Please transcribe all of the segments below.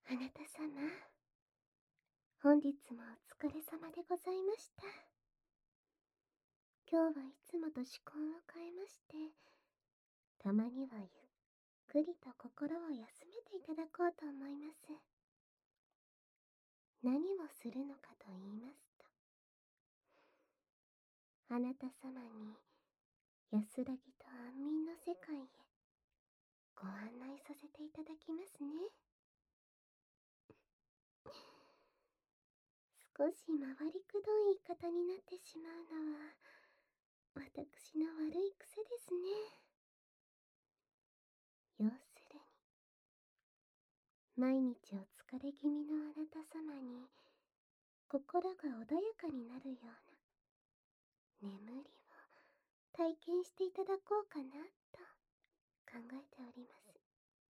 あなた様、本日もお疲れ様でございました。今日はいつもと趣向を変えまして、たまにはゆっくりと心を休めていただこうと思います。何をするのかと言いますと、あなた様に安らぎと安眠の世界へご案内させていただきますね。少し回りくどい言い方になってしまうのは私の悪い癖ですね。要するに、毎日お疲れ気味のあなた様に心が穏やかになるような眠りを体験していただこうかなと考えております。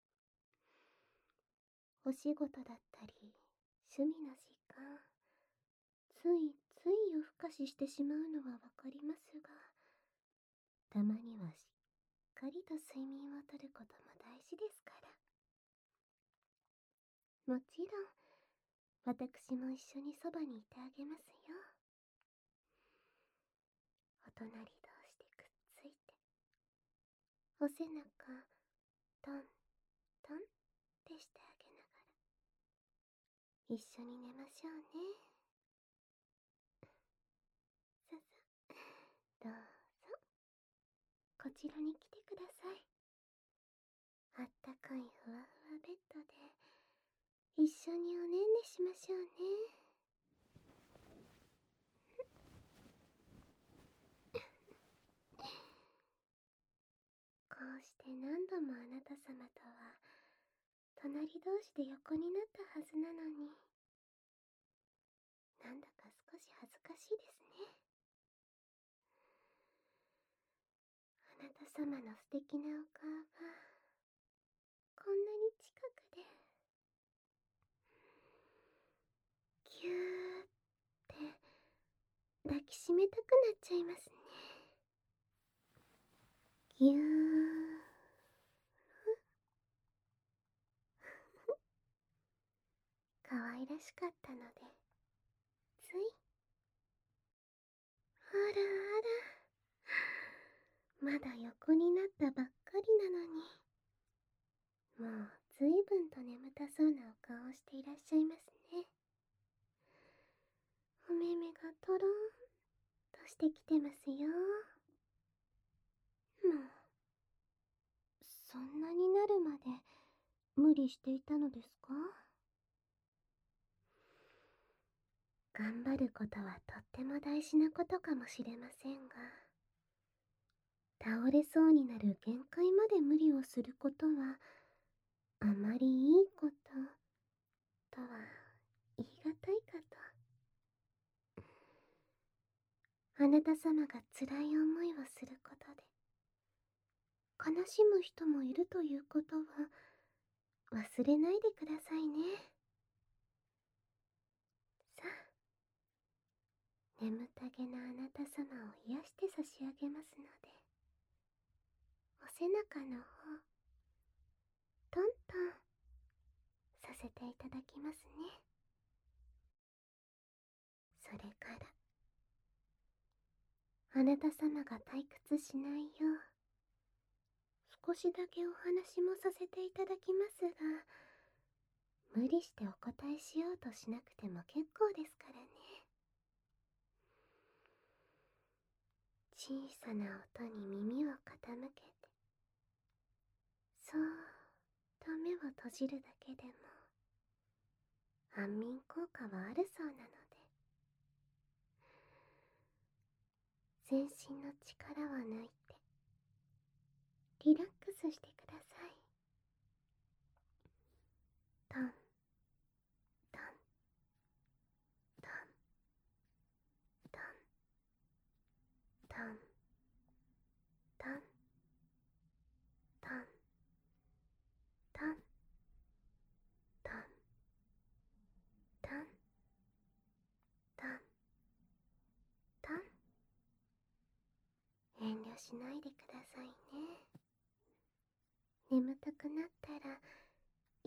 お仕事だったり趣味の時間、ついつい夜更かししてしまうのはわかりますが、たまにはしっかりと睡眠をとることも大事ですから。もちろん私も一緒にそばにいてあげますよ。お隣同士でくっついて、お背中トントンってしてあげながら一緒に寝ましょうね。ささ、どうぞこちらに来てください。あったかいふわふわベッドで一緒におねんねしましょうね。こうして何度もあなた様とは隣同士で横になったはずなのに、なんだか少し恥ずかしいですね。あなた様の素敵なお顔がこんなに近くでぎゅーって抱きしめたくなっちゃいますね。ぎゅー。可愛らしかったのでつい。あらあら、まだ横になったばっかりなのに、もうずいぶんと眠たそうなお顔をしていらっしゃいますね。お目目がとろーんとしてきてますよ。もうそんなになるまで無理していたのですか？頑張ることはとっても大事なことかもしれませんが、倒れそうになる限界まで無理をすることはあまりいいこととは言い難いかと。あなた様が辛い思いをすることで悲しむ人もいるということは忘れないでくださいね。さあ、眠たげなあなた様を癒して差し上げますので、お背中の方トントンさせていただきますね。それからあなた様が退屈しないよう少しだけお話もさせていただきますが、無理してお答えしようとしなくても結構ですからね。小さな音に耳を傾けて、そーっと目を閉じるだけでも安眠効果はあるそうなので、全身の力を抜いてリラックスしてください。トントントントントントントントントントントントン。遠慮しないでくださいね。眠たくなったら